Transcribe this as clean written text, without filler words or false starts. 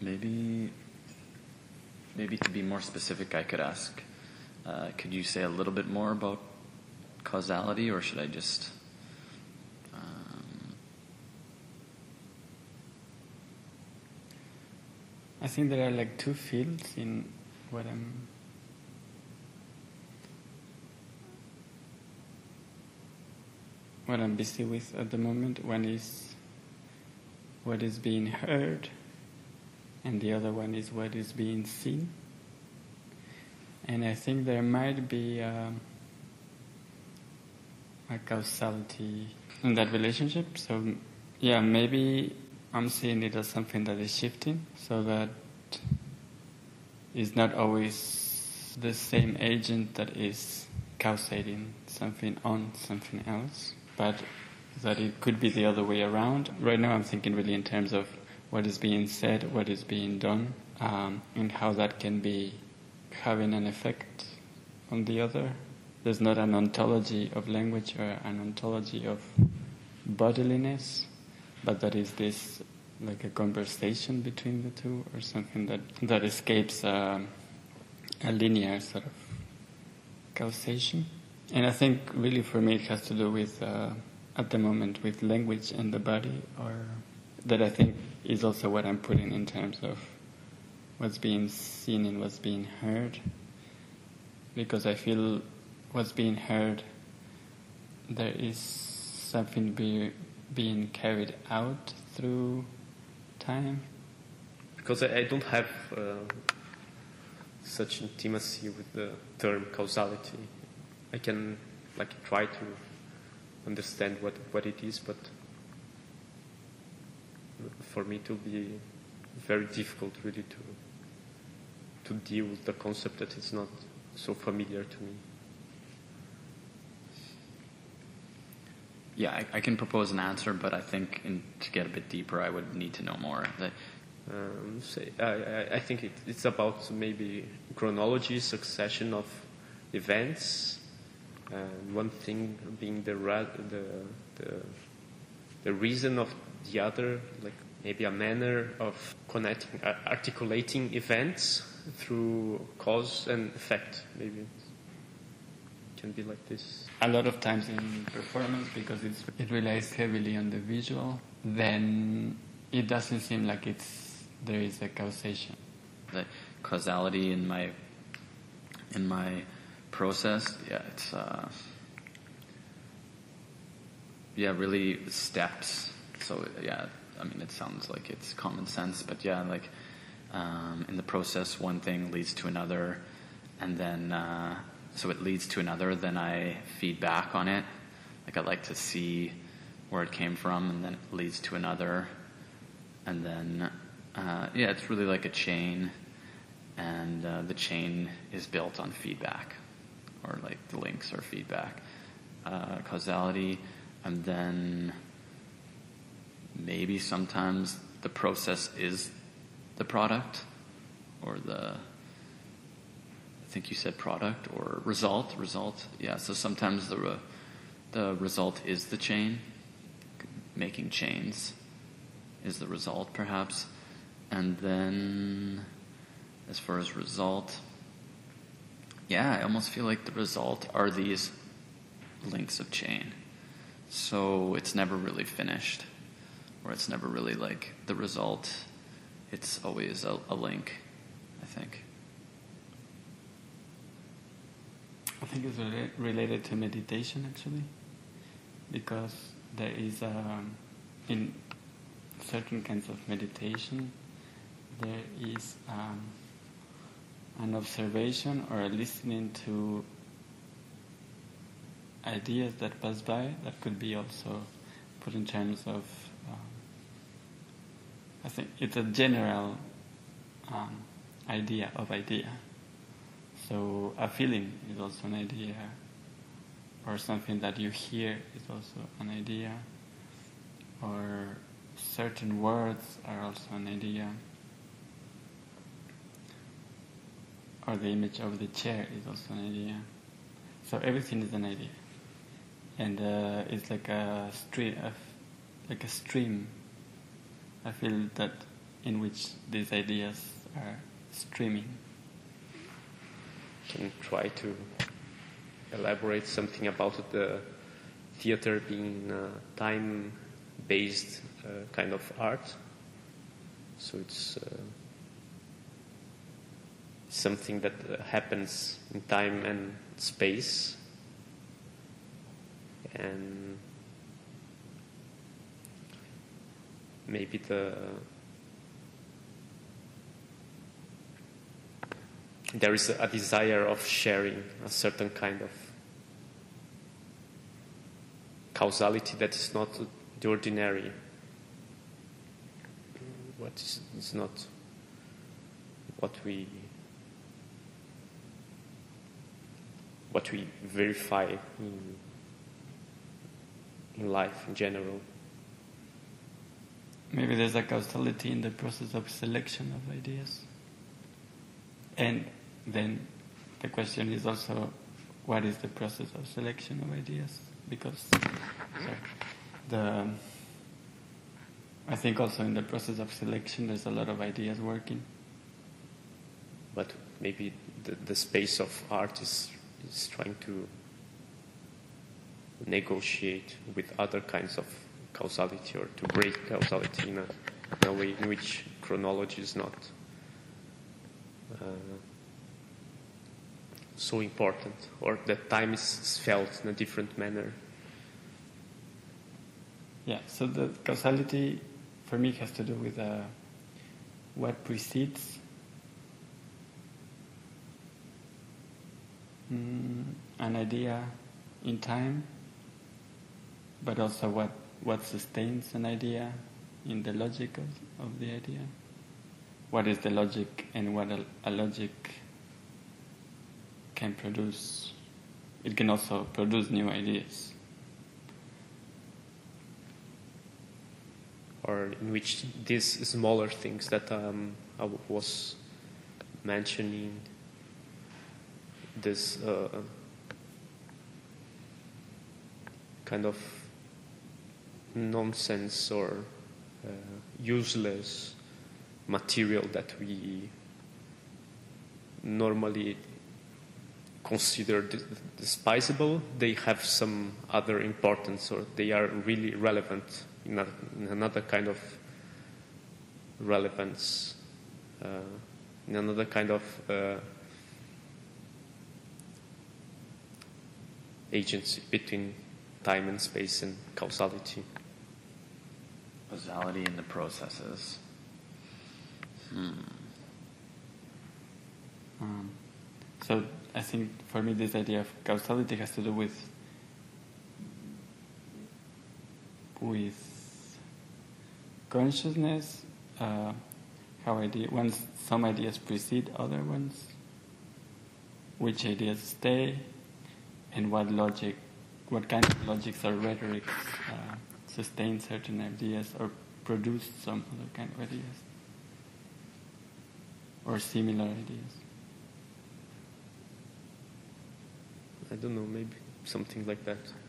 Maybe to be more specific, I could ask, could you say a little bit more about causality, or should I just... I think there are like two fields in what I'm busy with at the moment. One is what is being heard, and the other one is what is being seen. And I think there might be a causality in that relationship. So, yeah, maybe I'm seeing it as something that is shifting, so that it's not always the same agent that is causating something on something else, but that it could be the other way around. Right now I'm thinking really in terms of what is being said, what is being done, and how that can be having an effect on the other. There's not an ontology of language or an ontology of bodiliness, but that is this like a conversation between the two, or something that escapes a linear sort of causation. And I think really for me it has to do with, at the moment, with language and the body, or that I think is also what I'm putting in terms of what's being seen and what's being heard. Because I feel what's being heard, there is something being carried out through time. Because I don't have such intimacy with the term causality. I can try to understand what it is, but for me it will be very difficult really to deal with the concept that is not so familiar to me. Yeah, I can propose an answer, but I think to get a bit deeper, I would need to know more. I think it's about maybe chronology, succession of events, and one thing being the reason of the other, like maybe a manner of connecting, articulating events through cause and effect. Maybe it can be like this. A lot of times in performance, because it relies heavily on the visual, then it doesn't seem like there is a causation. The causality in my process, it's really steps. So I mean, it sounds like it's common sense, but in the process, one thing leads to another, and then so it leads to another, then I feed back on it. Like, I like to see where it came from, and then it leads to another, and then it's really like a chain, and the chain is built on feedback, or like the links are feedback, causality, and then maybe sometimes the process is the product, or I think you said product or result. Yeah, so sometimes the result is the chain. Making chains is the result, perhaps. And then, as far as result, I almost feel like the result are these links of chain. So it's never really finished, or it's never really like the result. It's always a link, I think. I think it's related to meditation, actually, because there is in certain kinds of meditation, there is an observation or a listening to ideas that pass by, that could be also put in terms of I think it's a general idea. So a feeling is also an idea, or something that you hear is also an idea, or certain words are also an idea, or the image of the chair is also an idea. So everything is an idea, and it's like a stream. I feel that in which these ideas are streaming. Can try to elaborate something about the theater being time-based kind of art. So it's something that happens in time and space, and maybe there is a desire of sharing a certain kind of causality that is not the ordinary. What is not what we verify in life in general. Maybe there's a causality in the process of selection of ideas. And then the question is also, what is the process of selection of ideas? Because I think also in the process of selection there's a lot of ideas working. But maybe the space of art is trying to negotiate with other kinds of causality, or to break causality in a way in which chronology is not so important, or that time is felt in a different manner. Yeah, so the causality for me has to do with what precedes an idea in time, but also what sustains an idea in the logic of the idea. What is the logic, and what a logic can produce. It can also produce new ideas. Or in which these smaller things that I was mentioning, this kind of nonsense or useless material that we normally consider despisable, they have some other importance, or they are really relevant in another kind of relevance, in another kind of agency between time and space and causality. Causality in the processes. So I think for me this idea of causality has to do with consciousness, once some ideas precede other ones, which ideas stay, and what kind of logics or rhetorics sustain certain ideas or produce some other kind of ideas or similar ideas. I don't know, maybe something like that.